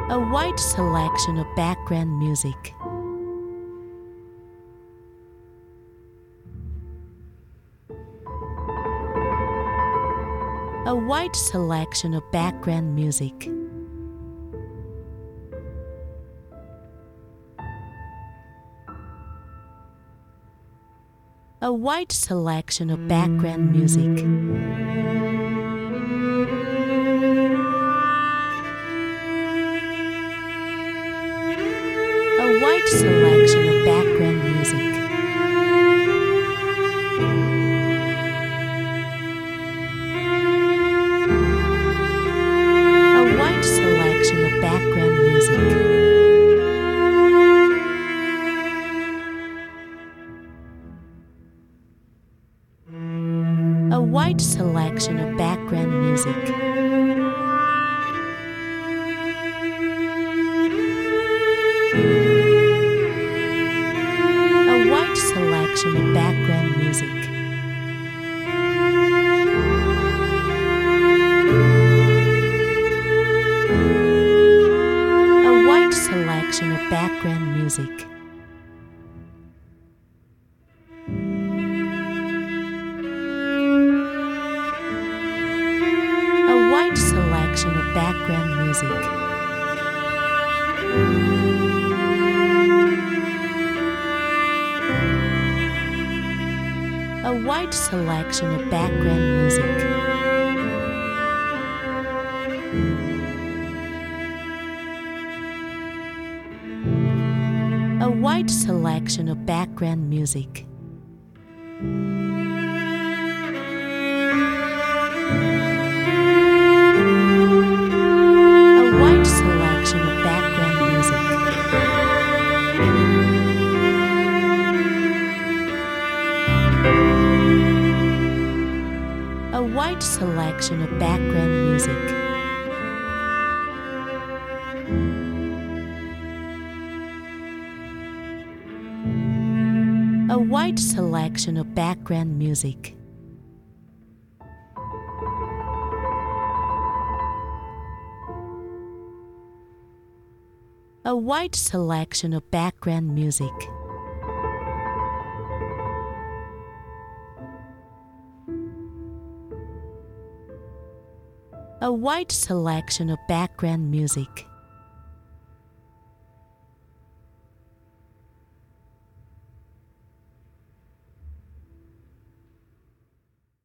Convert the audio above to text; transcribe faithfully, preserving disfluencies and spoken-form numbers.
A wide selection of background music. A wide selection of background music. A wide selection of background music. A wide selection of background music. A wide selection of background music. A wide selection of background music. A wide selection of background music. A wide selection of background music. A wide selection of background music. A wide selection of background music. A wide selection of background music. A wide selection of background music. A wide selection of background music. A wide selection of background music. A wide selection of background music. A wide selection of background music.